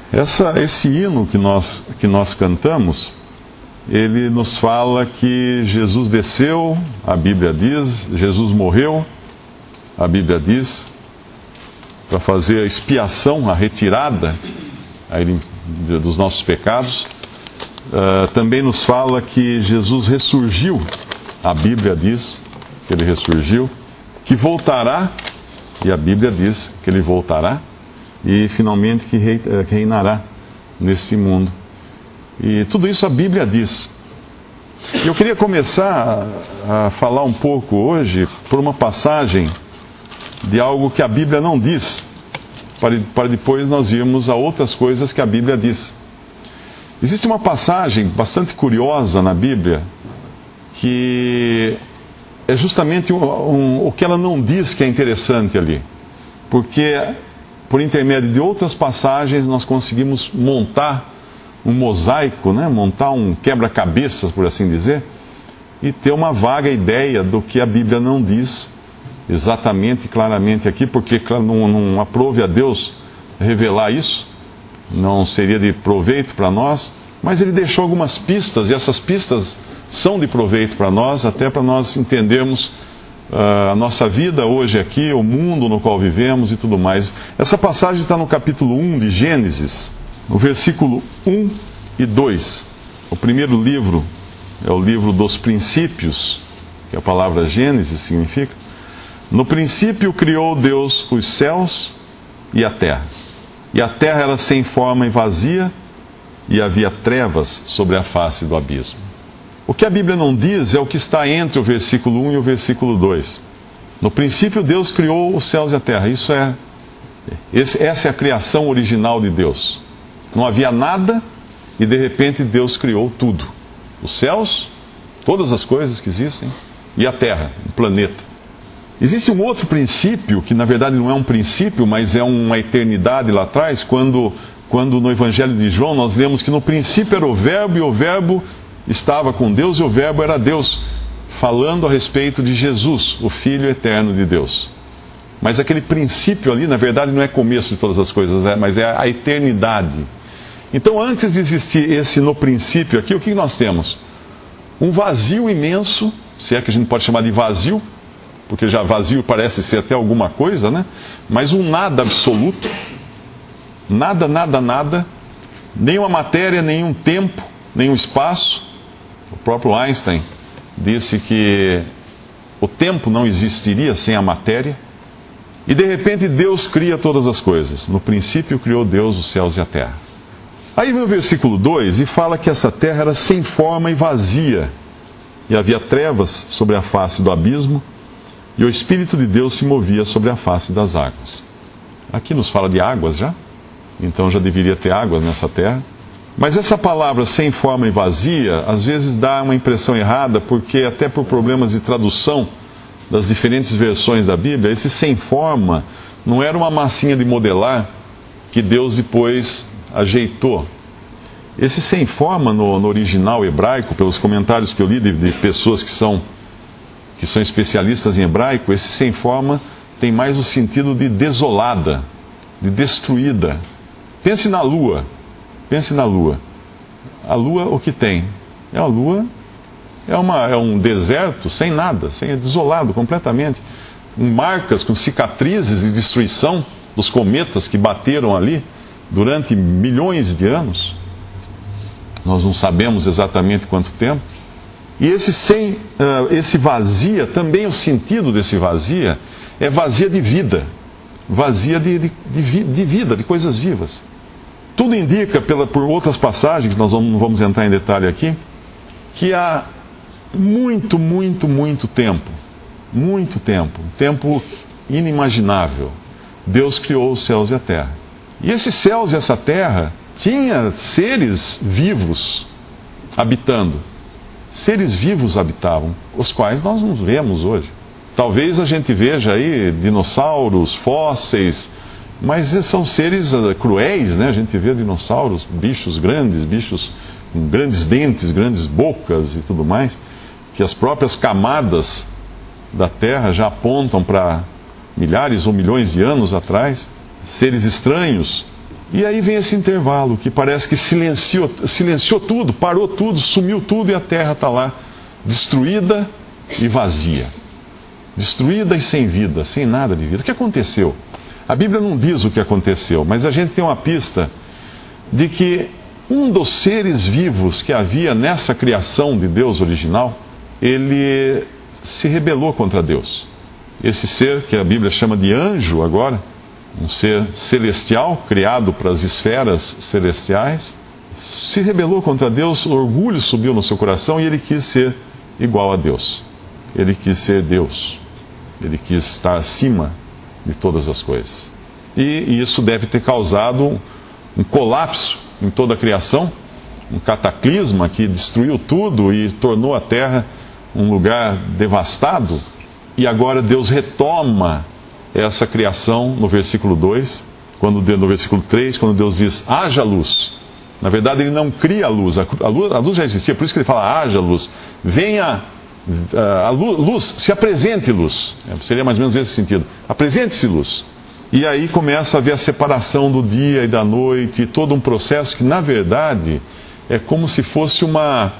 Esse hino que nós cantamos, ele nos fala que Jesus desceu, a Bíblia diz, Jesus morreu, a Bíblia diz, para fazer a expiação, a retirada dos nossos pecados. Também nos fala que Jesus ressurgiu, a Bíblia diz que ele ressurgiu, que voltará, e a Bíblia diz que ele voltará, e finalmente que reinará nesse mundo. E tudo isso a Bíblia diz. E eu queria começar a falar um pouco hoje por uma passagem de algo que a Bíblia não diz, para depois nós irmos a outras coisas que a Bíblia diz. Existe uma passagem bastante curiosa na Bíblia, que é justamente o que ela não diz que é interessante ali. Porque, por intermédio de outras passagens, nós conseguimos montar um mosaico, né? Montar um quebra-cabeças, por assim dizer, e ter uma vaga ideia do que a Bíblia não diz exatamente e claramente aqui, porque não aprove a Deus revelar isso, não seria de proveito para nós, mas ele deixou algumas pistas, e essas pistas são de proveito para nós, até para nós entendermos a nossa vida hoje aqui, o mundo no qual vivemos e tudo mais. Essa passagem está no capítulo 1 de Gênesis, no versículo 1 e 2. O primeiro livro é o livro dos princípios, que a palavra Gênesis significa. No princípio criou Deus os céus e a terra. E a terra era sem forma e vazia, e havia trevas sobre a face do abismo. O que a Bíblia não diz é o que está entre o versículo 1 e o versículo 2. No princípio Deus criou os céus e a terra. Essa é a criação original de Deus. Não havia nada e de repente Deus criou tudo. Os céus, todas as coisas que existem, e a terra, o planeta. Existe um outro princípio, que na verdade não é um princípio, mas é uma eternidade lá atrás, quando no Evangelho de João nós lemos que no princípio era o Verbo, e o Verbo estava com Deus, e o Verbo era Deus, falando a respeito de Jesus, o Filho eterno de Deus. Mas aquele princípio ali, na verdade, não é começo de todas as coisas, mas é a eternidade. Então, antes de existir esse no princípio aqui, o que nós temos? Um vazio imenso, se é que a gente pode chamar de vazio, porque já vazio parece ser até alguma coisa, né? Mas um nada absoluto, nada, nada, nada, nenhuma matéria, nenhum tempo, nenhum espaço. O próprio Einstein disse que o tempo não existiria sem a matéria. E de repente Deus cria todas as coisas. No princípio criou Deus os céus e a terra. Aí vem o versículo 2 e fala que essa terra era sem forma e vazia, e havia trevas sobre a face do abismo, e o Espírito de Deus se movia sobre a face das águas. Aqui nos fala de águas já, então já deveria ter águas nessa terra. Mas essa palavra sem forma e vazia, às vezes dá uma impressão errada, porque até por problemas de tradução das diferentes versões da Bíblia, esse sem forma não era uma massinha de modelar que Deus depois ajeitou. Esse sem forma no original hebraico, pelos comentários que eu li de pessoas que são especialistas em hebraico, esse sem forma tem mais o sentido de desolada, de destruída. Pense na lua. Pense na lua. A lua, o que tem? A lua é um deserto sem nada, é desolado completamente, com marcas, com cicatrizes de destruição dos cometas que bateram ali durante milhões de anos. Nós não sabemos exatamente quanto tempo. E esse vazia, também o sentido desse vazia é vazia de vida, vazia de vida, de coisas vivas. Tudo indica, por outras passagens, que nós não vamos entrar em detalhe aqui, que há muito, muito, muito tempo, um tempo inimaginável, Deus criou os céus e a terra. E esses céus e essa terra tinha seres vivos habitando. Seres vivos habitavam, os quais nós não vemos hoje. Talvez a gente veja aí dinossauros, fósseis, mas são seres cruéis, né? A gente vê dinossauros, bichos grandes, bichos com grandes dentes, grandes bocas e tudo mais, que as próprias camadas da Terra já apontam para milhares ou milhões de anos atrás, seres estranhos E aí vem esse intervalo que parece que silenciou tudo, parou tudo, sumiu tudo e a terra está lá destruída e vazia. Destruída e sem vida, sem nada de vida. O que aconteceu? A Bíblia não diz o que aconteceu, mas a gente tem uma pista de que um dos seres vivos que havia nessa criação de Deus original, ele se rebelou contra Deus. Esse ser que a Bíblia chama de anjo agora, um ser celestial, criado para as esferas celestiais, se rebelou contra Deus, o orgulho subiu no seu coração e ele quis ser igual a Deus. Ele quis ser Deus. Ele quis estar acima de todas as coisas. E isso deve ter causado um colapso em toda a criação, um cataclisma que destruiu tudo e tornou a terra um lugar devastado. E agora Deus retoma essa criação no versículo 2, no versículo 3, quando Deus diz, haja luz. Na verdade, ele não cria a luz. A luz já existia, por isso que ele fala, haja luz. Venha a luz, se apresente luz. Seria mais ou menos esse sentido. Apresente-se luz. E aí começa a haver a separação do dia e da noite, todo um processo que, na verdade, é como se fosse uma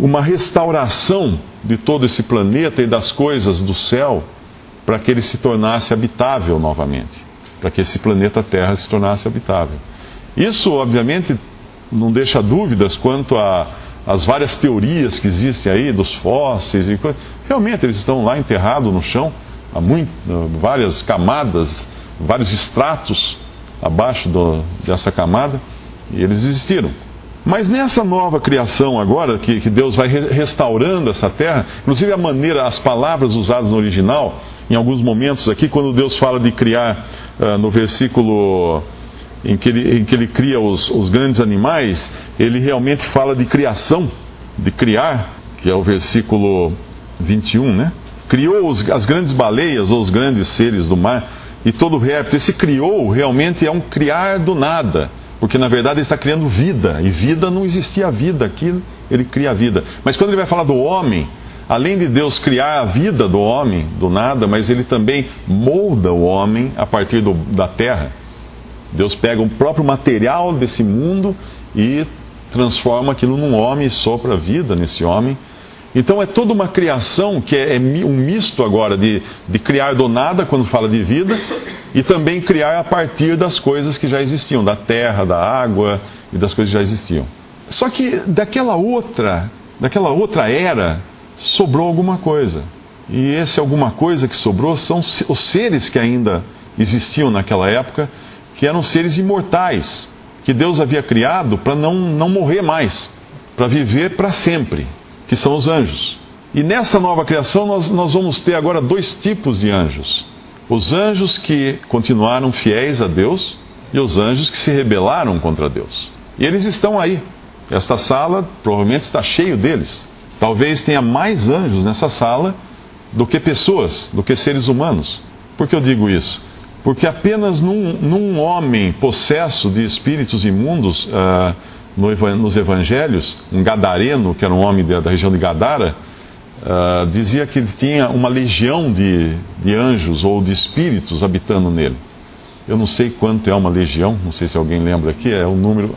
restauração de todo esse planeta e das coisas do céu, para que ele se tornasse habitável novamente, para que esse planeta Terra se tornasse habitável. Isso, obviamente, não deixa dúvidas quanto às várias teorias que existem aí, dos fósseis, e realmente eles estão lá enterrados no chão, há várias camadas, vários estratos abaixo dessa camada, e eles existiram. Mas nessa nova criação agora, que Deus vai restaurando essa terra, inclusive as palavras usadas no original, em alguns momentos aqui, quando Deus fala de criar, no versículo em que ele cria os grandes animais, ele realmente fala de criação, de criar, que é o versículo 21, né? Criou as grandes baleias, ou os grandes seres do mar, e todo réptil. Esse criou realmente é um criar do nada, porque na verdade ele está criando vida, e vida não existia vida aqui, ele cria a vida. Mas quando ele vai falar do homem, além de Deus criar a vida do homem, do nada, mas ele também molda o homem a partir da terra. Deus pega o próprio material desse mundo e transforma aquilo num homem e sopra vida nesse homem. Então é toda uma criação que é um misto agora de criar do nada, quando fala de vida, e também criar a partir das coisas que já existiam, da terra, da água e das coisas que já existiam. Só que daquela outra era, sobrou alguma coisa. E esse alguma coisa que sobrou são os seres que ainda existiam naquela época, que eram seres imortais, que Deus havia criado para não morrer mais, para viver para sempre, que são os anjos. E nessa nova criação nós vamos ter agora dois tipos de anjos. Os anjos que continuaram fiéis a Deus e os anjos que se rebelaram contra Deus. E eles estão aí. Esta sala provavelmente está cheio deles. Talvez tenha mais anjos nessa sala do que pessoas, do que seres humanos. Por que eu digo isso? Porque apenas num homem possesso de espíritos imundos, nos evangelhos, um gadareno, que era um homem da região de Gadara, dizia que ele tinha uma legião de anjos ou de espíritos habitando nele. Eu não sei quanto é uma legião, não sei se alguém lembra aqui, é o número...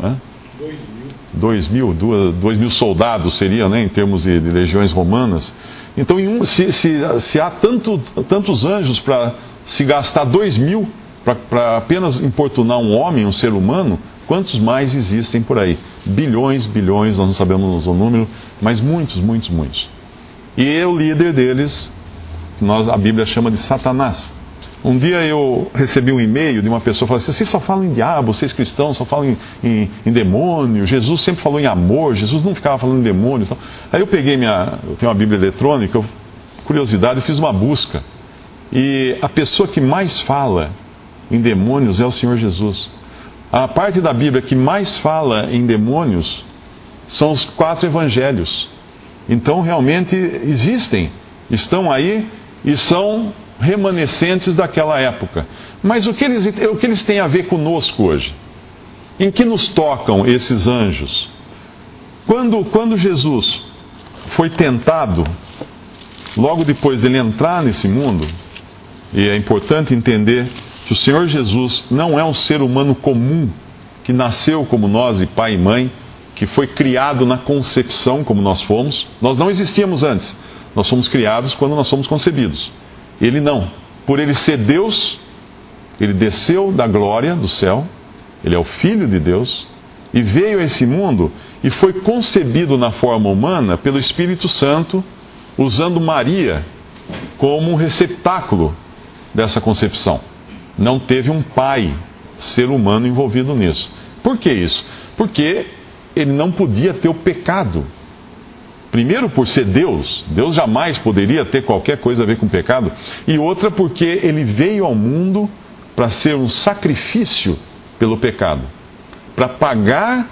2 mil soldados seriam, né, em termos de legiões romanas. Então, se há tantos anjos para se gastar 2.000 para apenas importunar um homem, um ser humano, quantos mais existem por aí? Bilhões, nós não sabemos o número, mas muitos. E o líder deles, a Bíblia chama de Satanás. Um dia eu recebi um e-mail de uma pessoa que falou assim: vocês só falam em diabo, vocês cristãos só falam em demônio, Jesus sempre falou em amor, Jesus não ficava falando em demônio. Aí eu peguei eu tenho uma Bíblia eletrônica, curiosidade, eu fiz uma busca. E a pessoa que mais fala em demônios é o Senhor Jesus. A parte da Bíblia que mais fala em demônios são os 4 evangelhos. Então realmente estão aí e são remanescentes daquela época. Mas o que eles têm a ver conosco hoje? Em que nos tocam esses anjos? Quando Jesus foi tentado, logo depois dele entrar nesse mundo, e é importante entender que o Senhor Jesus não é um ser humano comum, que nasceu como nós, de pai e mãe, que foi criado na concepção, como nós fomos. Nós não existíamos antes. Nós fomos criados quando nós fomos concebidos. Ele não. Por ele ser Deus, ele desceu da glória do céu. Ele é o Filho de Deus. E veio a esse mundo e foi concebido na forma humana pelo Espírito Santo, usando Maria como um receptáculo dessa concepção. Não teve um pai, ser humano, envolvido nisso. Por que isso? Porque ele não podia ter o pecado. Primeiro, por ser Deus. Deus jamais poderia ter qualquer coisa a ver com pecado. E outra, porque ele veio ao mundo para ser um sacrifício pelo pecado. Para pagar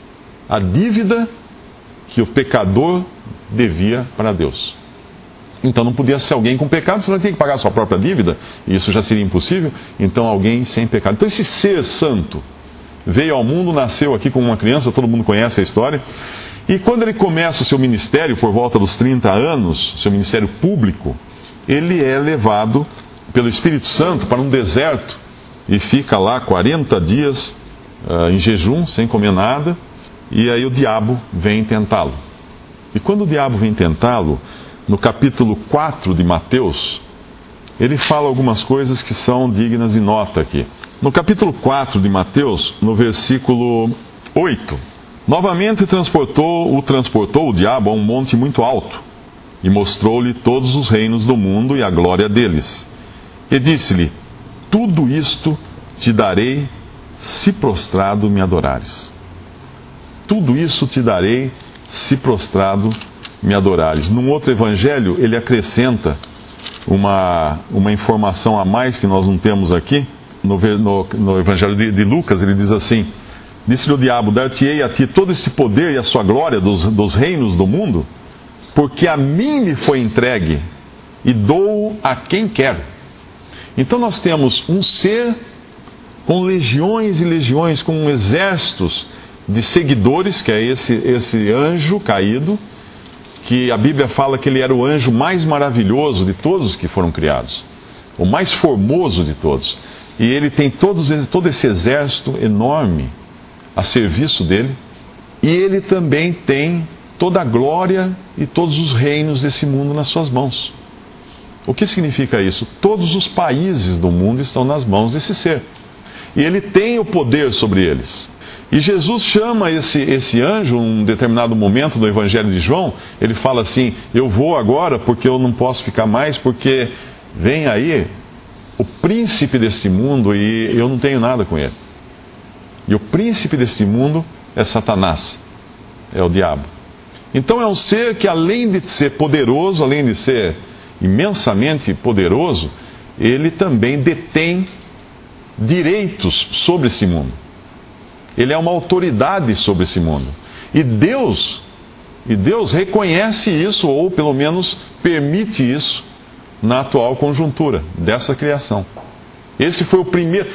a dívida que o pecador devia para Deus. Então não podia ser alguém com pecado, senão ele tem que pagar a sua própria dívida, e isso já seria impossível. Então alguém sem pecado. Então esse ser santo veio ao mundo, nasceu aqui como uma criança, todo mundo conhece a história. E quando ele começa o seu ministério, por volta dos 30 anos, seu ministério público, ele é levado pelo Espírito Santo para um deserto e fica lá 40 dias em jejum, sem comer nada, e aí o diabo vem tentá-lo. E quando o diabo vem tentá-lo, no capítulo 4 de Mateus, ele fala algumas coisas que são dignas de nota aqui. No capítulo 4 de Mateus, no versículo 8, novamente transportou o diabo a um monte muito alto, e mostrou-lhe todos os reinos do mundo e a glória deles. E disse-lhe: tudo isto te darei, se prostrado me adorares. Tudo isso te darei, se prostrado me adorares. Num outro evangelho, ele acrescenta uma informação a mais que nós não temos aqui. No evangelho de Lucas, ele diz assim: disse-lhe o diabo: dar-te-ei a ti todo esse poder e a sua glória dos reinos do mundo, porque a mim me foi entregue, e dou a quem quero. Então nós temos um ser com legiões e legiões, com exércitos de seguidores, que é esse anjo caído, que a Bíblia fala que ele era o anjo mais maravilhoso de todos os que foram criados, o mais formoso de todos. E ele tem todo esse exército enorme a serviço dele, e ele também tem toda a glória e todos os reinos desse mundo nas suas mãos. O que significa isso? Todos os países do mundo estão nas mãos desse ser. E ele tem o poder sobre eles. E Jesus chama esse anjo, em um determinado momento do Evangelho de João, ele fala assim: eu vou agora porque eu não posso ficar mais, porque vem aí o príncipe deste mundo e eu não tenho nada com ele. E o príncipe deste mundo é Satanás, é o diabo. Então é um ser que, além de ser poderoso, além de ser imensamente poderoso, ele também detém direitos sobre esse mundo. Ele é uma autoridade sobre esse mundo. E Deus reconhece isso, ou pelo menos permite isso, na atual conjuntura dessa criação. Esse foi o primeiro,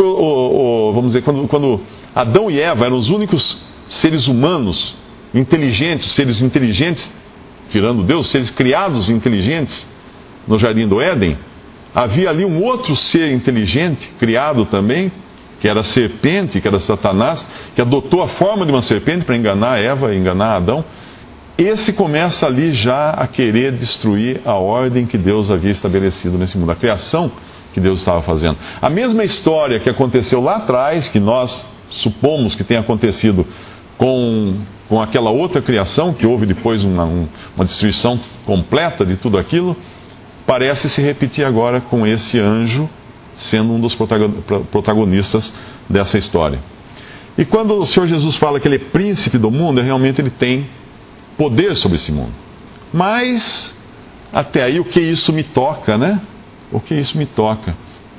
vamos dizer, quando Adão e Eva eram os únicos seres humanos inteligentes, seres inteligentes, tirando Deus, seres criados inteligentes no Jardim do Éden, havia ali um outro ser inteligente, criado também, que era a serpente, que era Satanás, que adotou a forma de uma serpente para enganar Eva, enganar Adão. Esse começa ali já a querer destruir a ordem que Deus havia estabelecido nesse mundo, a criação que Deus estava fazendo. A mesma história que aconteceu lá atrás, que nós supomos que tenha acontecido com aquela outra criação, que houve depois uma destruição completa de tudo aquilo, parece se repetir agora com esse anjo sendo um dos protagonistas dessa história. E quando o Senhor Jesus fala que ele é príncipe do mundo, realmente ele tem poder sobre esse mundo. Mas, até aí, o que isso me toca, né? O que isso me toca?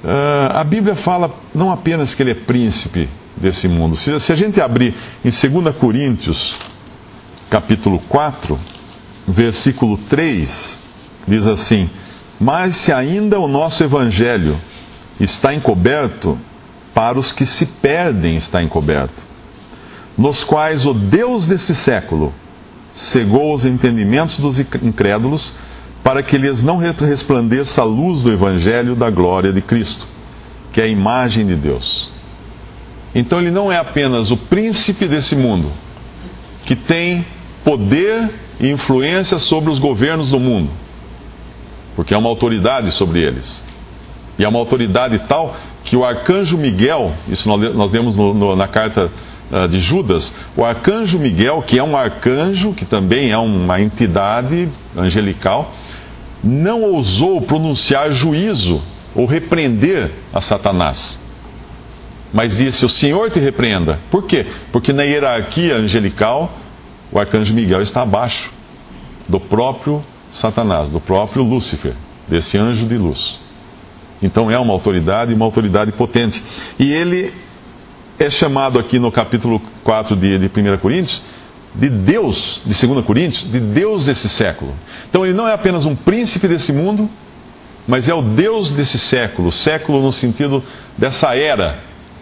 A Bíblia fala não apenas que ele é príncipe desse mundo. Se a gente abrir em 2 Coríntios, capítulo 4, versículo 3, diz assim: mas se ainda o nosso evangelho está encoberto, para os que se perdem está encoberto, nos quais o Deus desse século cegou os entendimentos dos incrédulos, para que lhes não resplandeça a luz do evangelho da glória de Cristo, que é a imagem de Deus. Então ele não é apenas o príncipe desse mundo, que tem poder e influência sobre os governos do mundo, porque é uma autoridade sobre eles. E é uma autoridade tal que o arcanjo Miguel, isso nós vemos na carta de Judas, o arcanjo Miguel, que é um arcanjo, que também é uma entidade angelical, não ousou pronunciar juízo ou repreender a Satanás, mas disse: o Senhor te repreenda. Por quê? Porque na hierarquia angelical, o arcanjo Miguel está abaixo do próprio Satanás, do próprio Lúcifer, desse anjo de luz. Então é uma autoridade potente. E ele é chamado aqui no capítulo 4 de 1 Coríntios, de Deus, de 2 Coríntios, de Deus desse século. Então ele não é apenas um príncipe desse mundo, mas é o Deus desse século, século no sentido dessa era.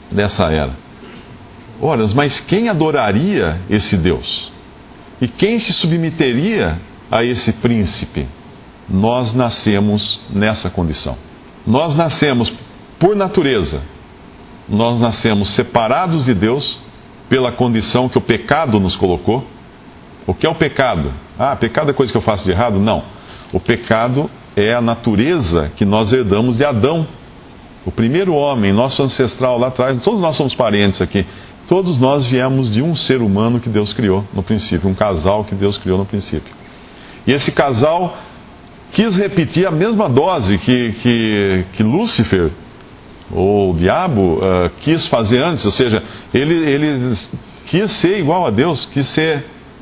Ora, mas quem adoraria esse Deus? E quem se submeteria a esse príncipe? Nós nascemos nessa condição. Nós nascemos por natureza. Nós nascemos separados de Deus pela condição que o pecado nos colocou. O que é o pecado? Pecado é coisa que eu faço de errado? Não. O pecado é a natureza que nós herdamos de Adão. O primeiro homem, nosso ancestral lá atrás, todos nós somos parentes aqui. Todos nós viemos de um ser humano que Deus criou no princípio, um casal que Deus criou no princípio. E esse casal quis repetir a mesma dose que Lúcifer, ou o diabo, quis fazer antes. Ou seja, ele quis ser igual a Deus, quis ser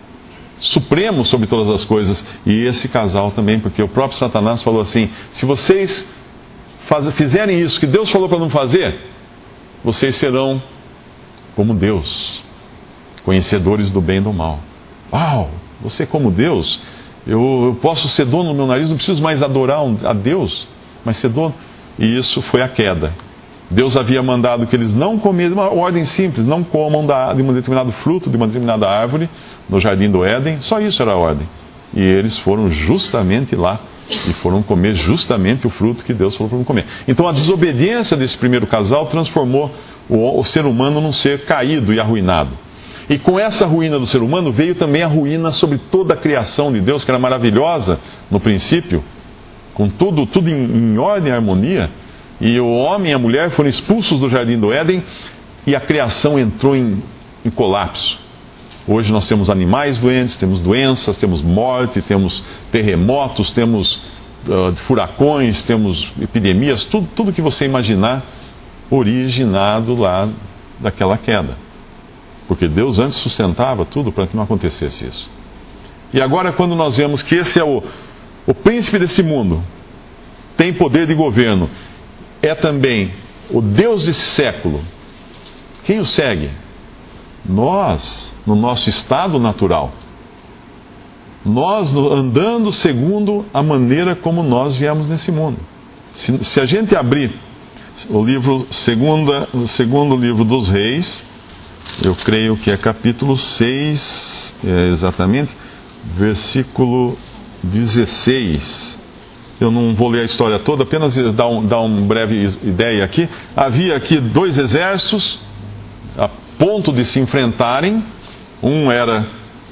supremo sobre todas as coisas. E esse casal também, porque o próprio Satanás falou assim: se vocês fizerem isso que Deus falou para não fazer, vocês serão como Deus, conhecedores do bem e do mal. Uau, você como Deus? Eu posso ser dono do meu nariz, não preciso mais adorar a Deus, mas ser dono. E isso foi a queda. Deus havia mandado que eles não comessem, uma ordem simples: não comam de um determinado fruto, de uma determinada árvore, no jardim do Éden. Só isso era a ordem. E eles foram justamente lá e foram comer justamente o fruto que Deus falou para não comer. Então a desobediência desse primeiro casal transformou o ser humano num ser caído e arruinado. E com essa ruína do ser humano veio também a ruína sobre toda a criação de Deus, que era maravilhosa no princípio, com tudo em ordem e harmonia. E o homem e a mulher foram expulsos do jardim do Éden e a criação entrou em colapso. Hoje nós temos animais doentes, temos doenças, temos morte, temos terremotos, temos furacões, temos epidemias, tudo que você imaginar originado lá daquela queda. Porque Deus antes sustentava tudo para que não acontecesse isso. E agora, quando nós vemos que esse é o príncipe desse mundo, tem poder de governo, é também o Deus desse século, quem o segue? Nós, no nosso estado natural. Nós andando segundo a maneira como nós viemos nesse mundo. Se a gente abrir o livro, segundo livro dos Reis, eu creio que é capítulo 6, exatamente, versículo 16. Eu não vou ler a história toda, apenas dar uma breve ideia aqui. Havia aqui dois exércitos a ponto de se enfrentarem. Um era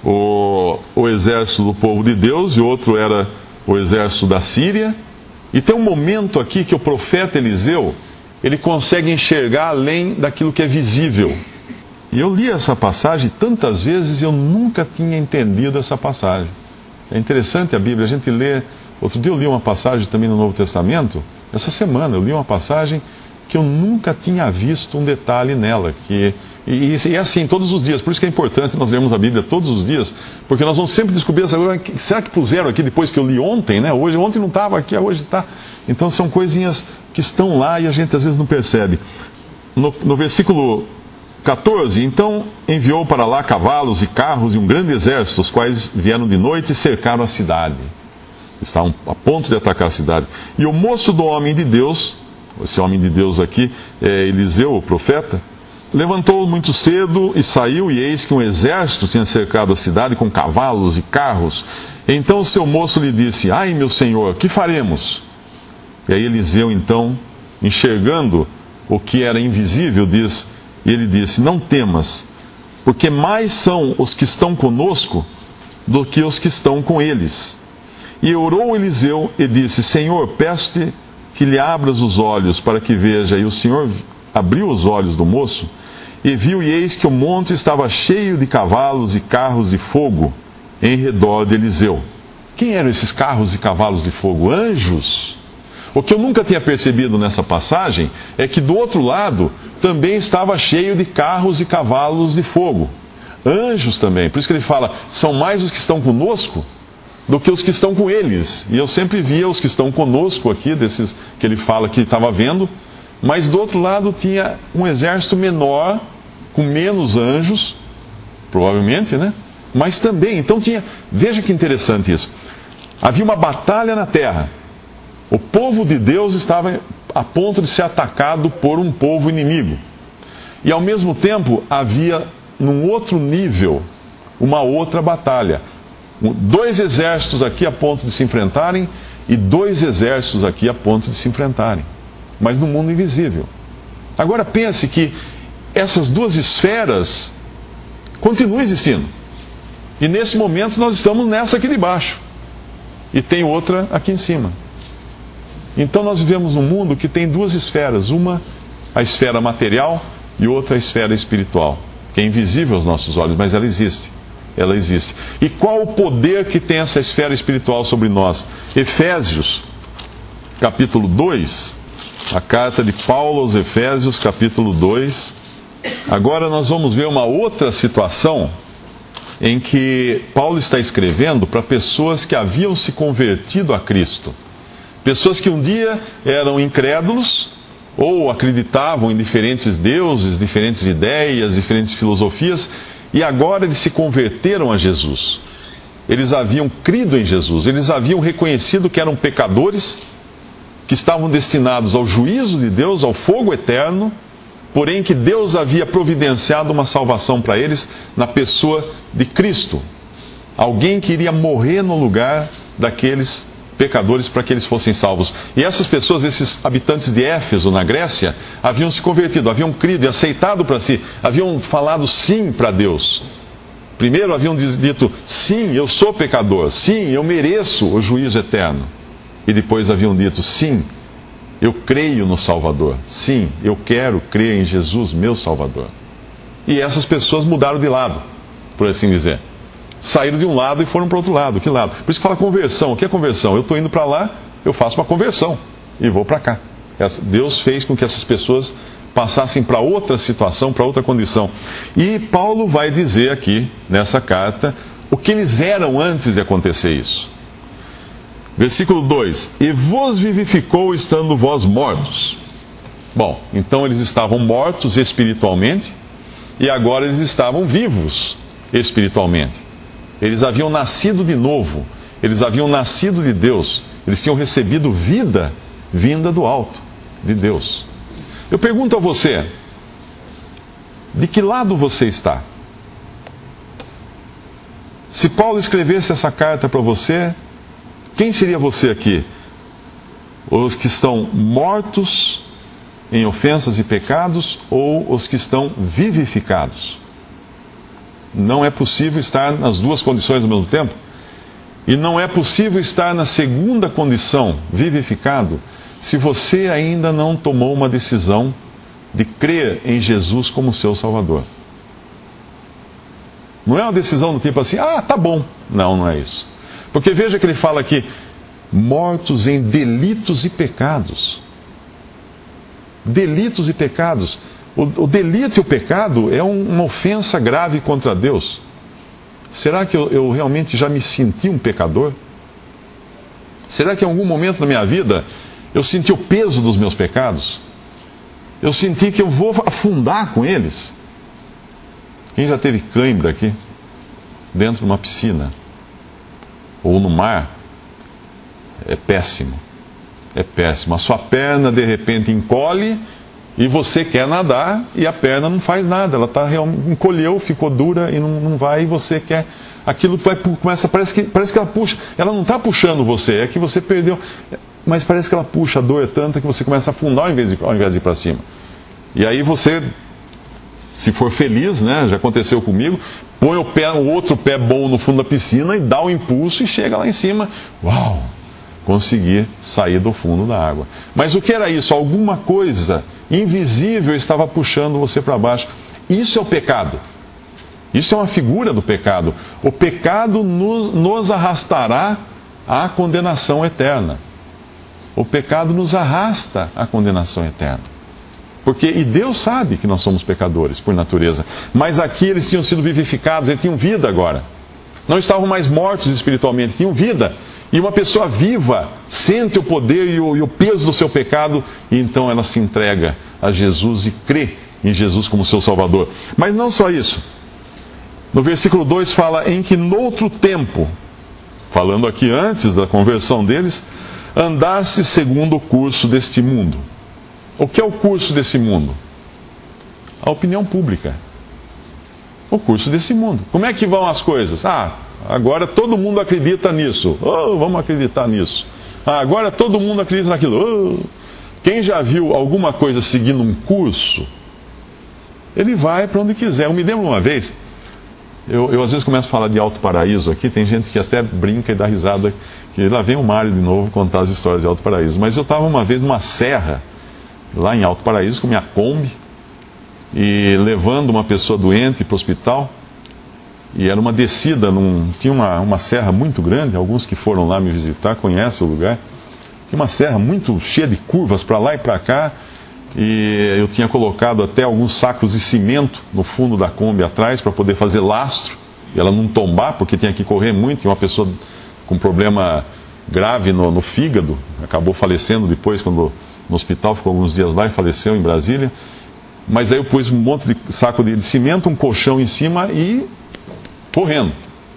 o exército do povo de Deus e outro era o exército da Síria. E tem um momento aqui que o profeta Eliseu, ele consegue enxergar além daquilo que é visível. E eu li essa passagem tantas vezes e eu nunca tinha entendido essa passagem. É interessante a Bíblia, a gente lê. Outro dia eu li uma passagem também no Novo Testamento, essa semana eu li uma passagem que eu nunca tinha visto um detalhe nela. E é assim todos os dias, por isso que é importante nós lermos a Bíblia todos os dias, porque nós vamos sempre descobrir essa coisa. Será que puseram aqui depois que eu li ontem, né? Ontem não estava aqui, hoje está. Então são coisinhas que estão lá e a gente às vezes não percebe. No versículo 14, então enviou para lá cavalos e carros e um grande exército, os quais vieram de noite e cercaram a cidade. Estavam a ponto de atacar a cidade. E o moço do homem de Deus, esse homem de Deus aqui, é Eliseu, o profeta, levantou muito cedo e saiu, e eis que um exército tinha cercado a cidade com cavalos e carros. Então o seu moço lhe disse: ai, meu senhor, que faremos? E aí Eliseu, então, enxergando o que era invisível, diz: E ele disse: não temas, porque mais são os que estão conosco do que os que estão com eles. E orou Eliseu e disse: Senhor, peço-te que lhe abras os olhos para que veja. E o Senhor abriu os olhos do moço e viu, e eis que o monte estava cheio de cavalos e carros de fogo em redor de Eliseu. Quem eram esses carros e cavalos de fogo? Anjos. O que eu nunca tinha percebido nessa passagem é que do outro lado também estava cheio de carros e cavalos de fogo. Anjos também. Por isso que ele fala, são mais os que estão conosco do que os que estão com eles. E eu sempre via os que estão conosco aqui, desses que ele fala que estava vendo, mas do outro lado tinha um exército menor, com menos anjos, provavelmente, né? Mas também, então tinha, veja que interessante isso. Havia uma batalha na terra. O povo de Deus estava a ponto de ser atacado por um povo inimigo. E ao mesmo tempo havia, num outro nível, uma outra batalha. 2 exércitos aqui a ponto de se enfrentarem e 2 exércitos aqui a ponto de se enfrentarem. Mas no mundo invisível. Agora pense que essas 2 esferas continuam existindo. E nesse momento nós estamos nessa aqui de baixo. E tem outra aqui em cima. Então nós vivemos num mundo que tem 2 esferas. Uma, a esfera material, e outra, a esfera espiritual. Que é invisível aos nossos olhos, mas ela existe. Ela existe. E qual o poder que tem essa esfera espiritual sobre nós? Efésios, capítulo 2. A carta de Paulo aos Efésios, capítulo 2. Agora nós vamos ver uma outra situação em que Paulo está escrevendo para pessoas que haviam se convertido a Cristo. Pessoas que um dia eram incrédulos ou acreditavam em diferentes deuses, diferentes ideias, diferentes filosofias, e agora eles se converteram a Jesus. Eles haviam crido em Jesus, eles haviam reconhecido que eram pecadores, que estavam destinados ao juízo de Deus, ao fogo eterno, porém que Deus havia providenciado uma salvação para eles na pessoa de Cristo. Alguém que iria morrer no lugar daqueles pecadores para que eles fossem salvos. E essas pessoas, esses habitantes de Éfeso, na Grécia, haviam se convertido, haviam crido e aceitado para si, haviam falado sim para Deus. Primeiro haviam dito, sim, eu sou pecador, sim, eu mereço o juízo eterno. E depois haviam dito, sim, eu creio no Salvador, sim, eu quero crer em Jesus, meu Salvador. E essas pessoas mudaram de lado, por assim dizer. Saíram de um lado e foram para o outro lado. Que lado? Por isso que fala conversão. O que é conversão? Eu estou indo para lá, eu faço uma conversão e vou para cá. Deus fez com que essas pessoas passassem para outra situação, para outra condição. E Paulo vai dizer aqui, nessa carta, o que eles eram antes de acontecer isso. Versículo 2: E vos vivificou estando vós mortos. Bom, então eles estavam mortos espiritualmente e agora eles estavam vivos espiritualmente. Eles haviam nascido de novo, eles haviam nascido de Deus, eles tinham recebido vida vinda do alto, de Deus. Eu pergunto a você, de que lado você está? Se Paulo escrevesse essa carta para você, quem seria você aqui? Os que estão mortos em ofensas e pecados ou os que estão vivificados? Não é possível estar nas 2 condições ao mesmo tempo. E não é possível estar na segunda condição, vivificado, se você ainda não tomou uma decisão de crer em Jesus como seu Salvador. Não é uma decisão do tipo assim, tá bom. Não, não é isso. Porque veja que ele fala aqui, mortos em delitos e pecados. Delitos e pecados. O delito e o pecado é uma ofensa grave contra Deus. Será que eu realmente já me senti um pecador? Será que em algum momento na minha vida eu senti o peso dos meus pecados? Eu senti que eu vou afundar com eles? Quem já teve cãibra aqui? Dentro de uma piscina? Ou no mar? É péssimo. É péssimo. A sua perna de repente encolhe e você quer nadar e a perna não faz nada. Ela encolheu, ficou dura e não vai, e você quer. Aquilo começa, parece que ela puxa. Ela não está puxando você, é que você perdeu. Mas parece que ela puxa, a dor é tanta que você começa a afundar ao invés de ir para cima. E aí você se for feliz, né? Já aconteceu comigo, põe o outro pé bom no fundo da piscina e dá o impulso e chega lá em cima. Uau! Consegui sair do fundo da água. Mas o que era isso? Alguma coisa invisível estava puxando você para baixo. Isso é o pecado. Isso é uma figura do pecado. O pecado nos arrastará à condenação eterna. O pecado nos arrasta à condenação eterna. E Deus sabe que nós somos pecadores por natureza. Mas aqui eles tinham sido vivificados, eles tinham vida agora. Não estavam mais mortos espiritualmente, tinham vida. E uma pessoa viva sente o poder e o peso do seu pecado, e então ela se entrega a Jesus e crê em Jesus como seu Salvador. Mas não só isso. No versículo 2 fala em que noutro tempo, falando aqui antes da conversão deles, andasse segundo o curso deste mundo. O que é o curso desse mundo? A opinião pública. O curso desse mundo. Como é que vão as coisas? Agora todo mundo acredita nisso. Vamos acreditar nisso. Agora todo mundo acredita naquilo. Quem já viu alguma coisa seguindo um curso, ele vai para onde quiser. Eu me lembro uma vez, eu às vezes começo a falar de Alto Paraíso aqui, tem gente que até brinca e dá risada, que lá vem o Mário de novo contar as histórias de Alto Paraíso. Mas eu estava uma vez numa serra, lá em Alto Paraíso, com minha Kombi, e levando uma pessoa doente para o hospital. E era uma descida, tinha uma serra muito grande, alguns que foram lá me visitar conhecem o lugar. Tinha uma serra muito cheia de curvas para lá e para cá, e eu tinha colocado até alguns sacos de cimento no fundo da Kombi atrás para poder fazer lastro, e ela não tombar, porque tinha que correr muito. Tinha uma pessoa com problema grave no fígado, acabou falecendo depois, no hospital, ficou alguns dias lá e faleceu em Brasília. Mas aí eu pus um monte de saco de cimento, um colchão em cima e correndo.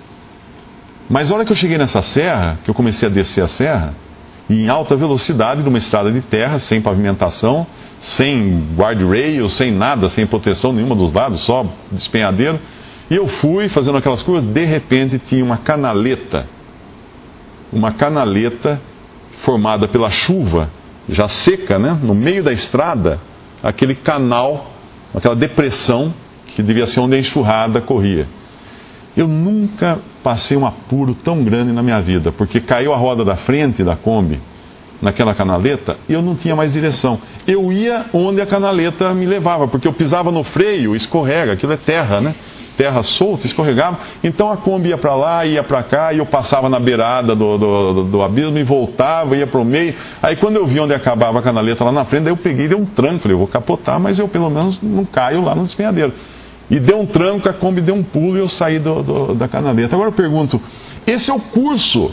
Mas a hora que eu cheguei nessa serra, que eu comecei a descer a serra, em alta velocidade, numa estrada de terra, sem pavimentação, sem guardrail, sem nada, sem proteção nenhuma dos lados, só despenhadeiro, e eu fui fazendo aquelas curvas, de repente tinha uma canaleta formada pela chuva, já seca, né? No meio da estrada, aquele canal, aquela depressão, que devia ser onde a enxurrada corria. Eu nunca passei um apuro tão grande na minha vida, porque caiu a roda da frente da Kombi, naquela canaleta, e eu não tinha mais direção. Eu ia onde a canaleta me levava, porque eu pisava no freio, escorrega, aquilo é terra, né? Terra solta, escorregava. Então a Kombi ia para lá, ia para cá, e eu passava na beirada do abismo e voltava, ia para o meio. Aí quando eu vi onde acabava a canaleta lá na frente, daí eu peguei e dei um tranco. Falei, eu vou capotar, mas eu pelo menos não caio lá no despenhadeiro. E deu um tranco, a Kombi deu um pulo e eu saí da canaleta. Agora eu pergunto, esse é o curso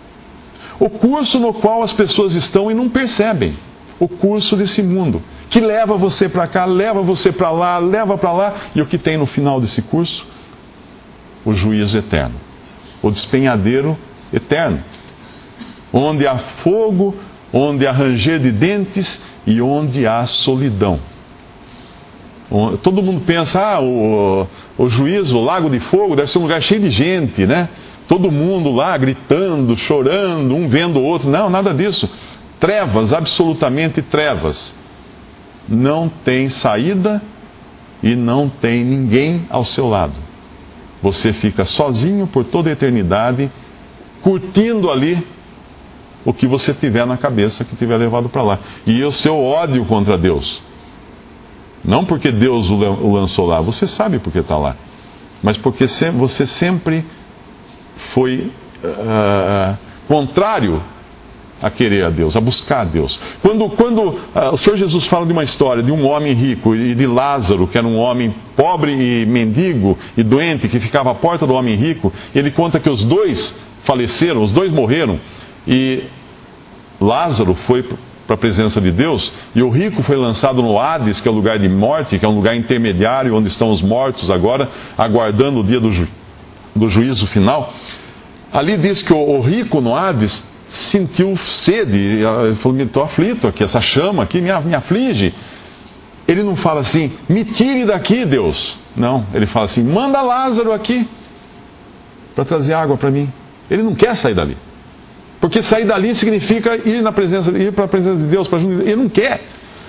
no qual as pessoas estão e não percebem. O curso desse mundo, que leva você para cá, leva você para lá, leva para lá. E o que tem no final desse curso? O juízo eterno, o despenhadeiro eterno, onde há fogo, onde há ranger de dentes e onde há solidão. Todo mundo pensa, o juízo, o lago de fogo, deve ser um lugar cheio de gente, né? Todo mundo lá gritando, chorando, um vendo o outro. Não, nada disso. Trevas, absolutamente trevas. Não tem saída e não tem ninguém ao seu lado. Você fica sozinho por toda a eternidade, curtindo ali o que você tiver na cabeça, que tiver levado para lá. E o seu ódio contra Deus. Não porque Deus o lançou lá, você sabe porque está lá. Mas porque você sempre foi contrário a querer a Deus, a buscar a Deus. Quando o Senhor Jesus fala de uma história de um homem rico e de Lázaro, que era um homem pobre e mendigo e doente, que ficava à porta do homem rico, ele conta que os dois faleceram, os dois morreram, e Lázaro foi para a presença de Deus, e o rico foi lançado no Hades, que é o lugar de morte, que é um lugar intermediário, onde estão os mortos agora, aguardando o dia do juízo final. Ali diz que o rico no Hades sentiu sede, ele falou, estou aflito aqui, essa chama aqui me aflige. Ele não fala assim, me tire daqui, Deus. Não, ele fala assim, manda Lázaro aqui, para trazer água para mim. Ele não quer sair dali. Porque sair dali significa ir para a presença de Deus, ele não quer.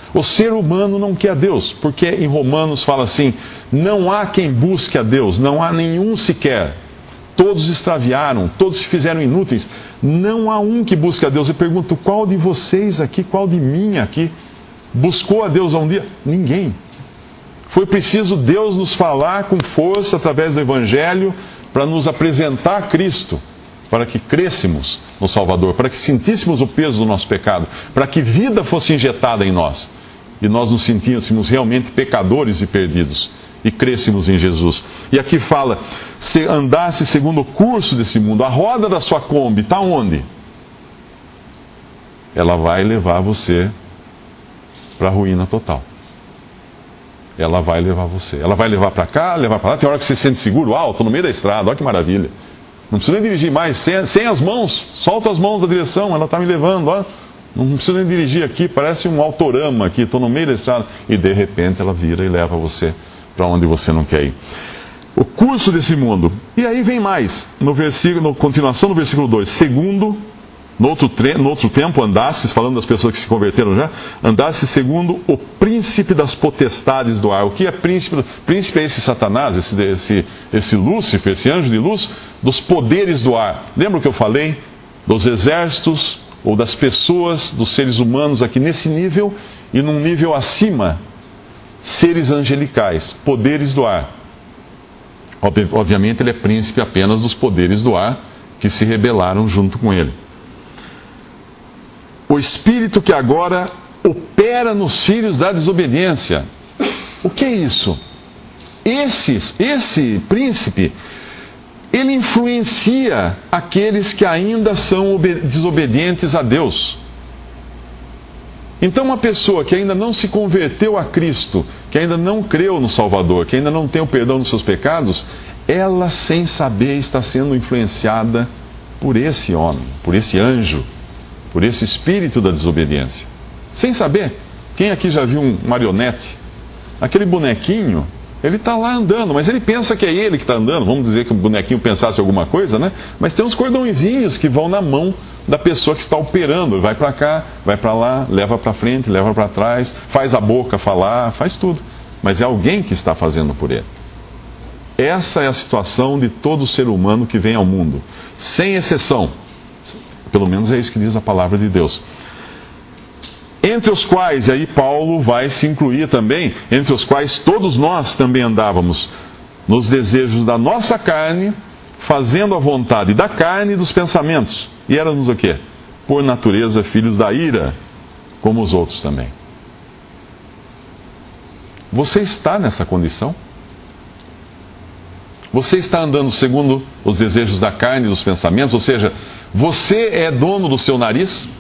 O ser humano não quer a Deus, porque em Romanos fala assim: não há quem busque a Deus, não há nenhum sequer. Todos extraviaram, todos se fizeram inúteis. Não há um que busque a Deus. Eu pergunto, qual de vocês aqui, qual de mim aqui, buscou a Deus há um dia? Ninguém. Foi preciso Deus nos falar com força através do Evangelho para nos apresentar a Cristo, para que crescêssemos no Salvador, para que sentíssemos o peso do nosso pecado, para que vida fosse injetada em nós e nós nos sentíssemos realmente pecadores e perdidos e crescêssemos em Jesus. E aqui fala, se andasse segundo o curso desse mundo, a roda da sua Kombi está onde? Ela vai levar você para a ruína total. Ela vai levar você. Ela vai levar para cá, levar para lá. Tem hora que você sente seguro alto no meio da estrada. Olha que maravilha. Não precisa nem dirigir mais, sem as mãos. Solta as mãos da direção, ela está me levando. Olha. Não precisa nem dirigir aqui, parece um autorama aqui. Estou no meio da estrada. E de repente ela vira e leva você para onde você não quer ir. O curso desse mundo. E aí vem mais. Na continuação do versículo 2. Segundo, no outro tempo andasses, falando das pessoas que se converteram já, andasses segundo o príncipe das potestades do ar. O que é príncipe? Príncipe é esse Satanás, esse Lúcifer, esse anjo de luz, dos poderes do ar. Lembra o que eu falei? Dos exércitos, ou das pessoas, dos seres humanos aqui nesse nível, e num nível acima, seres angelicais, poderes do ar. Obviamente ele é príncipe apenas dos poderes do ar, que se rebelaram junto com ele. O espírito que agora opera nos filhos da desobediência. O que é isso? Esse príncipe, ele influencia aqueles que ainda são desobedientes a Deus. Então uma pessoa que ainda não se converteu a Cristo, que ainda não creu no Salvador, que ainda não tem o perdão dos seus pecados, ela sem saber está sendo influenciada por esse homem, por esse anjo, por esse espírito da desobediência. Sem saber. Quem aqui já viu um marionete? Aquele bonequinho, ele está lá andando, mas ele pensa que é ele que está andando. Vamos dizer que o bonequinho pensasse alguma coisa, né? Mas tem uns cordõezinhos que vão na mão da pessoa que está operando. Vai para cá, vai para lá, leva para frente, leva para trás, faz a boca falar, faz tudo. Mas é alguém que está fazendo por ele. Essa é a situação de todo ser humano que vem ao mundo, sem exceção. Pelo menos é isso que diz a palavra de Deus. Entre os quais, e aí Paulo vai se incluir também, entre os quais todos nós também andávamos nos desejos da nossa carne, fazendo a vontade da carne e dos pensamentos. E éramos o quê? Por natureza, filhos da ira, como os outros também. Você está nessa condição? Você está andando segundo os desejos da carne e dos pensamentos? Ou seja, você é dono do seu nariz?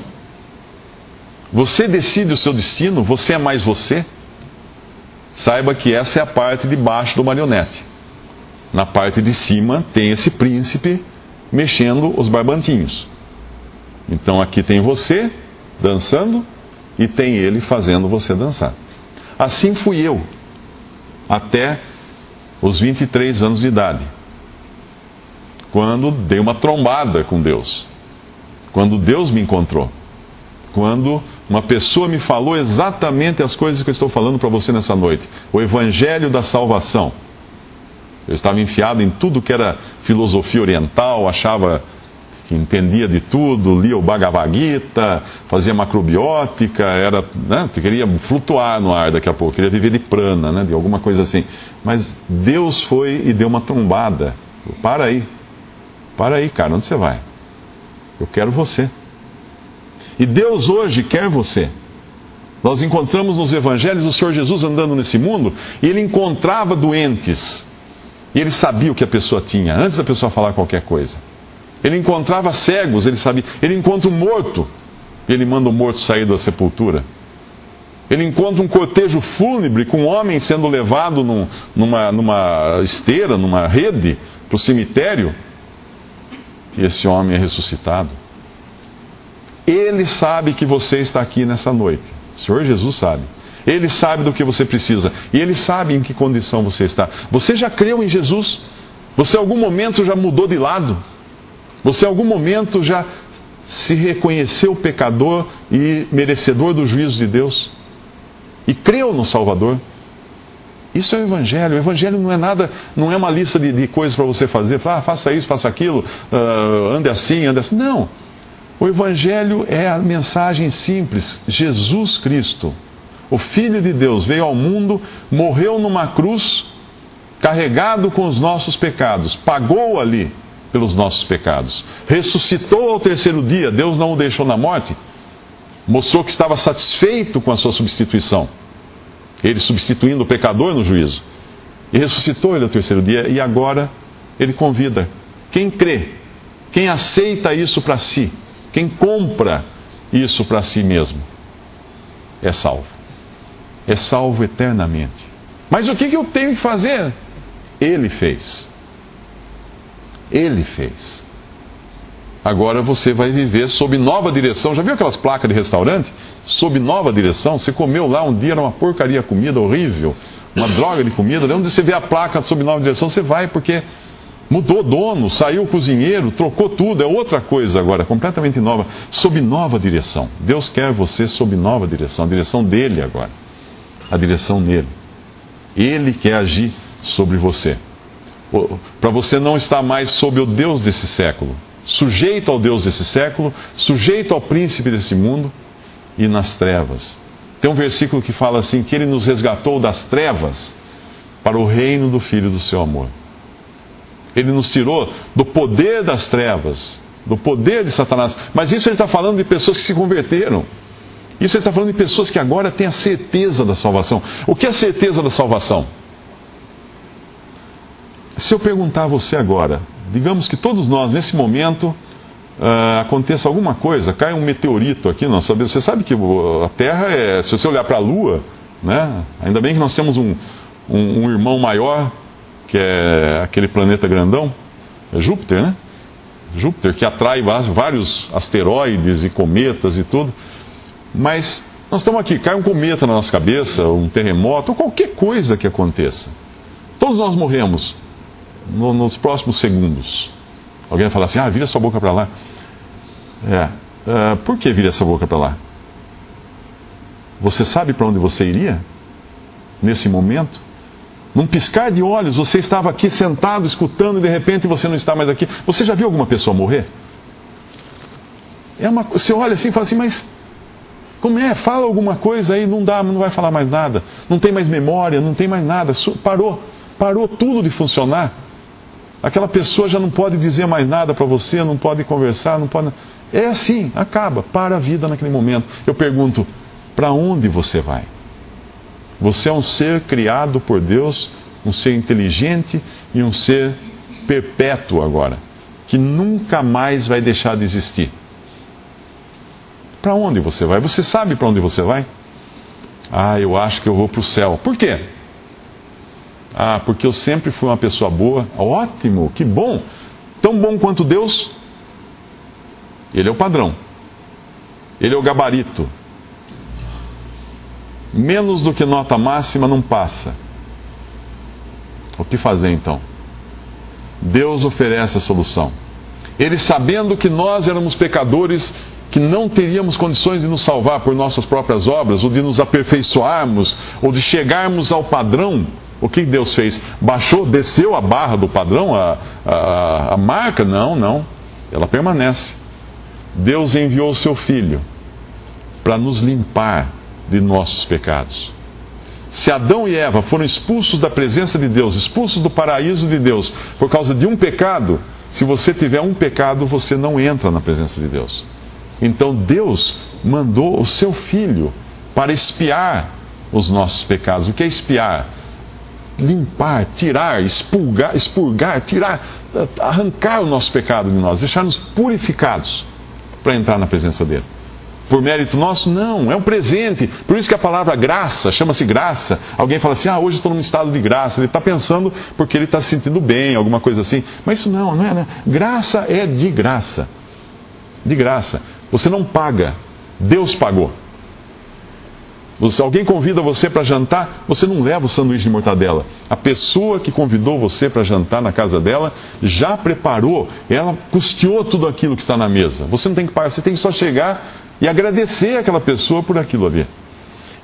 Você decide o seu destino? Você é mais você? Saiba que essa é a parte de baixo do marionete. Na parte de cima tem esse príncipe mexendo os barbantinhos. Então aqui tem você dançando e tem ele fazendo você dançar. Assim fui eu, até os 23 anos de idade, quando dei uma trombada com Deus, quando Deus me encontrou, quando uma pessoa me falou exatamente as coisas que eu estou falando para você nessa noite, o Evangelho da salvação. Eu estava enfiado em tudo que era filosofia oriental, achava que entendia de tudo, lia o Bhagavad Gita, fazia macrobiótica, queria flutuar no ar daqui a pouco, queria viver de prana, né, de alguma coisa assim. Mas Deus foi e deu uma trombada. Para aí, cara, onde você vai? Eu quero você. E Deus hoje quer você. Nós encontramos nos evangelhos o Senhor Jesus andando nesse mundo, e Ele encontrava doentes, e Ele sabia o que a pessoa tinha, antes da pessoa falar qualquer coisa. Ele encontrava cegos, Ele sabia. Ele encontra um morto, e Ele manda o morto sair da sepultura. Ele encontra um cortejo fúnebre com um homem sendo levado numa esteira, numa rede, para o cemitério, e esse homem é ressuscitado. Ele sabe que você está aqui nessa noite. O Senhor Jesus sabe. Ele sabe do que você precisa. E Ele sabe em que condição você está. Você já creu em Jesus? Você em algum momento já mudou de lado? Você em algum momento já se reconheceu pecador e merecedor do juízo de Deus? e creu no Salvador. Isso é o Evangelho. O Evangelho não é nada, não é uma lista de coisas para você fazer. Faça isso, faça aquilo, ande assim, ande assim. Não. O Evangelho é a mensagem simples. Jesus Cristo, o Filho de Deus, veio ao mundo, morreu numa cruz, carregado com os nossos pecados, pagou ali pelos nossos pecados, ressuscitou ao terceiro dia. Deus não o deixou na morte, mostrou que estava satisfeito com a sua substituição, ele substituindo o pecador no juízo, e ressuscitou ele ao terceiro dia. E agora ele convida quem crê, quem aceita isso para si, quem compra isso para si mesmo, é salvo eternamente. Mas o que eu tenho que fazer? Ele fez. Agora você vai viver sob nova direção. Já viu aquelas placas de restaurante? Sob nova direção. Você comeu lá um dia, era uma porcaria de comida, horrível, uma droga de comida. Onde você vê a placa sob nova direção, você vai, porque mudou o dono, saiu o cozinheiro, trocou tudo, é outra coisa agora, completamente nova. Sob nova direção. Deus quer você sob nova direção, a direção dele agora, a direção nele. Ele quer agir sobre você, para você não estar mais sob o Deus desse século, sujeito ao Deus desse século, sujeito ao príncipe desse mundo e nas trevas. Tem um versículo que fala assim, que ele nos resgatou das trevas para o reino do Filho do seu amor. Ele nos tirou do poder das trevas, do poder de Satanás. Mas isso ele está falando de pessoas que se converteram. Isso ele está falando de pessoas que agora têm a certeza da salvação. O que é a certeza da salvação? Se eu perguntar a você agora, digamos que todos nós, nesse momento, aconteça alguma coisa, cai um meteorito aqui, nós sabemos, você sabe que a Terra é, se você olhar para a Lua, né, ainda bem que nós temos um irmão maior, que é aquele planeta grandão, é Júpiter, né? Júpiter, que atrai vários asteroides e cometas e tudo, mas nós estamos aqui, cai um cometa na nossa cabeça, um terremoto, ou qualquer coisa que aconteça. Todos nós morremos nos próximos segundos. Alguém vai falar assim, vira sua boca para lá. Por que vira sua boca para lá? Você sabe para onde você iria? Nesse momento? Num piscar de olhos, você estava aqui sentado, escutando, e de repente você não está mais aqui. Você já viu alguma pessoa morrer? Você olha assim e fala assim, mas como é? Fala alguma coisa aí, não vai falar mais nada. Não tem mais memória, não tem mais nada. Parou tudo de funcionar. Aquela pessoa já não pode dizer mais nada para você, não pode conversar, não pode... É assim, acaba, para a vida naquele momento. Eu pergunto, para onde você vai? Você é um ser criado por Deus, um ser inteligente e um ser perpétuo agora, que nunca mais vai deixar de existir. Para onde você vai? Você sabe para onde você vai? Eu acho que eu vou para o céu. Por quê? Porque eu sempre fui uma pessoa boa. Ótimo, que bom. Tão bom quanto Deus. Ele é o padrão. Ele é o gabarito. Menos do que nota máxima não passa. O que fazer então? Deus oferece a solução. Ele, sabendo que nós éramos pecadores, que não teríamos condições de nos salvar por nossas próprias obras, ou de nos aperfeiçoarmos, ou de chegarmos ao padrão, o que Deus fez? Desceu a barra do padrão, a marca? Não. Ela permanece. Deus enviou o seu Filho para nos limpar de nossos pecados. Se Adão e Eva foram expulsos da presença de Deus, expulsos do paraíso de Deus, por causa de um pecado, se você tiver um pecado, você não entra na presença de Deus. Então Deus mandou o seu Filho para expiar os nossos pecados. O que é expiar? Limpar, tirar, expurgar, tirar, arrancar o nosso pecado de nós, deixar-nos purificados para entrar na presença dele. Por mérito nosso? Não, é um presente. Por isso que a palavra graça, chama-se graça. Alguém fala assim, hoje estou num estado de graça. Ele está pensando porque ele está se sentindo bem, alguma coisa assim. Mas isso não é, né? Graça é de graça. De graça. Você não paga, Deus pagou. Alguém convida você para jantar, você não leva o sanduíche de mortadela. A pessoa que convidou você para jantar na casa dela já preparou, ela custeou tudo aquilo que está na mesa. Você não tem que pagar, você tem que só chegar e agradecer aquela pessoa por aquilo ali.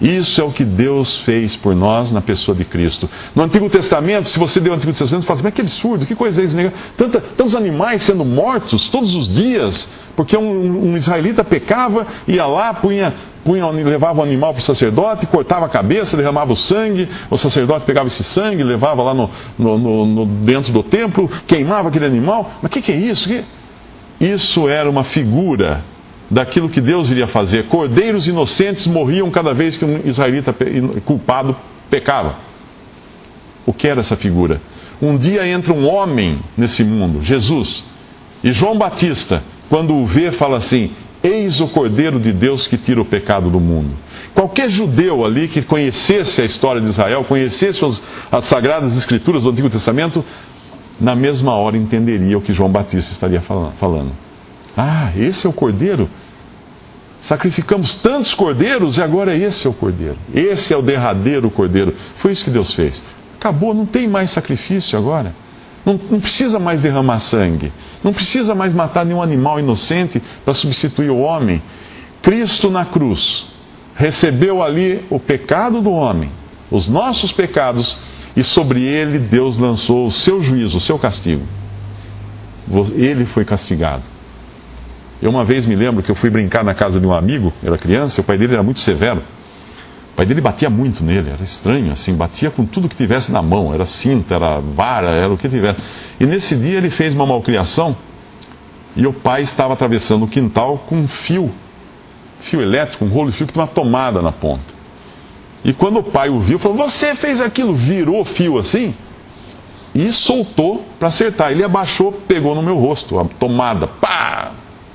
Isso é o que Deus fez por nós na pessoa de Cristo. No Antigo Testamento, se você deu o Antigo Testamento, você fala assim, mas que absurdo, que coisa é isso? Tantos animais sendo mortos todos os dias, porque um israelita pecava, ia lá, levava o animal para o sacerdote, cortava a cabeça, derramava o sangue, o sacerdote pegava esse sangue, levava lá dentro do templo, queimava aquele animal. Mas o que é isso? Isso era uma figura daquilo que Deus iria fazer. Cordeiros inocentes morriam cada vez que um israelita culpado pecava. O que era essa figura? Um dia entra um homem nesse mundo, Jesus, e João Batista, quando o vê, fala assim, eis o Cordeiro de Deus que tira o pecado do mundo. Qualquer judeu ali que conhecesse a história de Israel, conhecesse as Sagradas Escrituras do Antigo Testamento, na mesma hora entenderia o que João Batista estaria falando. Ah, esse é o Cordeiro? Sacrificamos tantos cordeiros e agora esse é o Cordeiro. Esse é o derradeiro Cordeiro. Foi isso que Deus fez. Acabou, não tem mais sacrifício agora. Não precisa mais derramar sangue. Não precisa mais matar nenhum animal inocente para substituir o homem. Cristo na cruz recebeu ali o pecado do homem, os nossos pecados, e sobre ele Deus lançou o seu juízo, o seu castigo. Ele foi castigado. Eu uma vez me lembro que eu fui brincar na casa de um amigo, eu era criança, e o pai dele era muito severo. O pai dele batia muito nele, era estranho, assim, batia com tudo que tivesse na mão, era cinta, era vara, era o que tivesse. E nesse dia ele fez uma malcriação, e o pai estava atravessando o quintal com um fio elétrico, um rolo de fio que tinha uma tomada na ponta. E quando o pai o viu, falou, você fez aquilo, virou o fio assim, e soltou para acertar. Ele abaixou, pegou no meu rosto, a tomada, pá!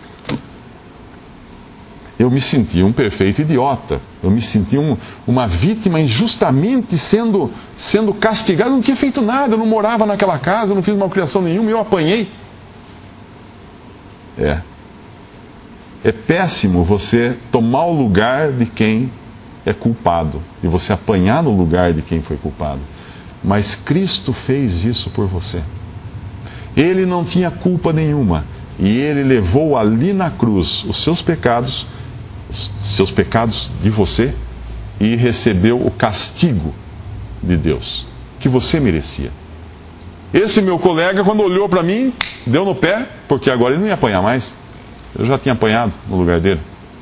Eu me senti um perfeito idiota. Eu me senti uma vítima injustamente sendo castigado. Eu não tinha feito nada, eu não morava naquela casa, eu não fiz malcriação nenhuma, eu apanhei. É péssimo você tomar o lugar de quem é culpado e você apanhar no lugar de quem foi culpado. Mas Cristo fez isso por você. Ele não tinha culpa nenhuma e ele levou ali na cruz os seus pecados de você, e recebeu o castigo de Deus que você merecia. Esse meu colega, quando olhou para mim, deu no pé, porque agora ele não ia apanhar mais. Eu já tinha apanhado no lugar dele.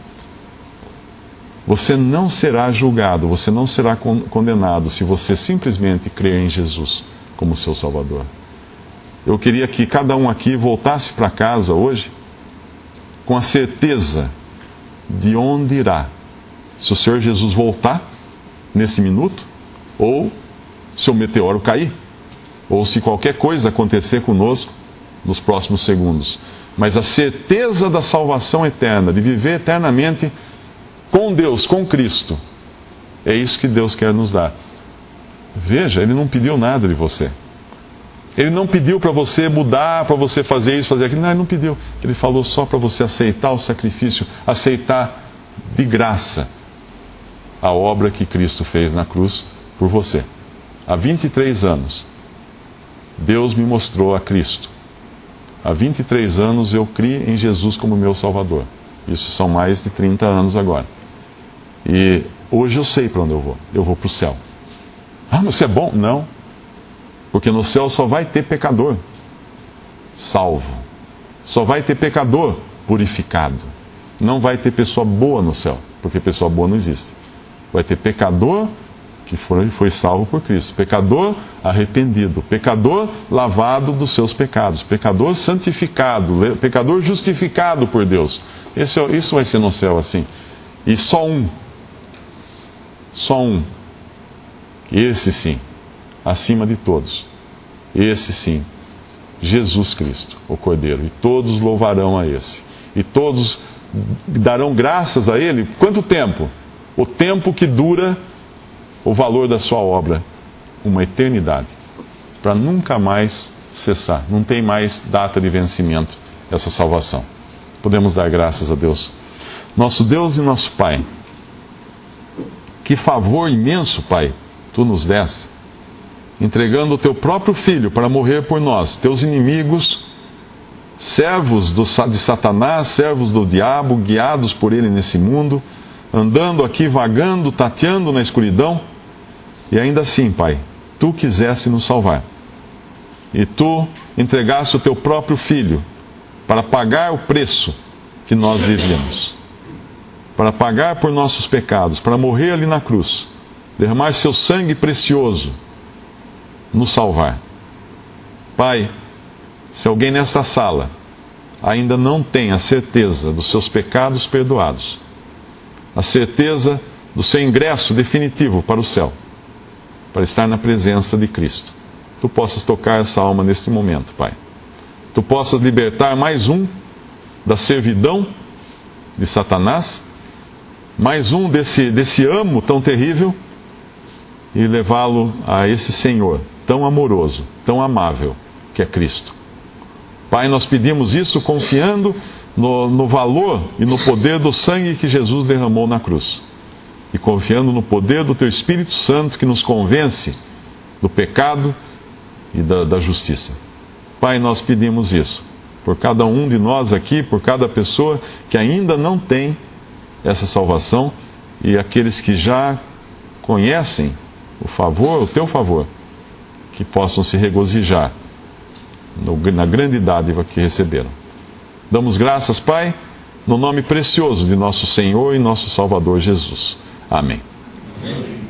Você não será julgado, você não será condenado se você simplesmente crer em Jesus como seu Salvador. Eu queria que cada um aqui voltasse para casa hoje com a certeza de onde irá. Se o Senhor Jesus voltar nesse minuto, ou se o meteoro cair, ou se qualquer coisa acontecer conosco nos próximos segundos. Mas a certeza da salvação eterna, de viver eternamente com Deus, com Cristo, é isso que Deus quer nos dar. Veja, Ele não pediu nada de você. Ele não pediu para você mudar, para você fazer isso, fazer aquilo. Não, Ele não pediu. Ele falou só para você aceitar o sacrifício, aceitar de graça a obra que Cristo fez na cruz por você. Há 23 anos, Deus me mostrou a Cristo. Há 23 anos eu criei em Jesus como meu Salvador. Isso são mais de 30 anos agora. E hoje eu sei para onde eu vou. Eu vou para o céu. Ah, mas você é bom? Não. Porque no céu só vai ter pecador salvo. Só vai ter pecador purificado. Não vai ter pessoa boa no céu, porque pessoa boa não existe. Vai ter pecador que foi salvo por Cristo. Pecador arrependido. Pecador lavado dos seus pecados. Pecador santificado. Pecador justificado por Deus. Isso vai ser no céu assim. E só um. Esse sim. Acima de todos. Esse sim, Jesus Cristo, o Cordeiro. E todos louvarão a esse. E todos darão graças a Ele. Quanto tempo? O tempo que dura o valor da sua obra. Uma eternidade. Para nunca mais cessar. Não tem mais data de vencimento essa salvação. Podemos dar graças a Deus. Nosso Deus e nosso Pai. Que favor imenso, Pai, Tu nos deste, entregando o Teu próprio Filho para morrer por nós, Teus inimigos, servos de Satanás, servos do diabo, guiados por ele nesse mundo, andando aqui, vagando, tateando na escuridão, e ainda assim, Pai, Tu quisesse nos salvar. E Tu entregaste o Teu próprio Filho para pagar o preço que nós devíamos, para pagar por nossos pecados, para morrer ali na cruz, derramar Seu sangue precioso, nos salvar. Pai, se alguém nesta sala ainda não tem a certeza dos seus pecados perdoados, a certeza do seu ingresso definitivo para o céu, para estar na presença de Cristo, Tu possas tocar essa alma neste momento, Pai. Tu possas libertar mais um da servidão de Satanás, mais um desse amo tão terrível, e levá-lo a esse Senhor tão amoroso, tão amável, que é Cristo. Pai, nós pedimos isso confiando no valor e no poder do sangue que Jesus derramou na cruz, e confiando no poder do Teu Espírito Santo que nos convence do pecado e da justiça. Pai, nós pedimos isso por cada um de nós aqui, por cada pessoa que ainda não tem essa salvação, e aqueles que já conhecem o Teu favor, que possam se regozijar na grande dádiva que receberam. Damos graças, Pai, no nome precioso de nosso Senhor e nosso Salvador Jesus. Amém. Amém.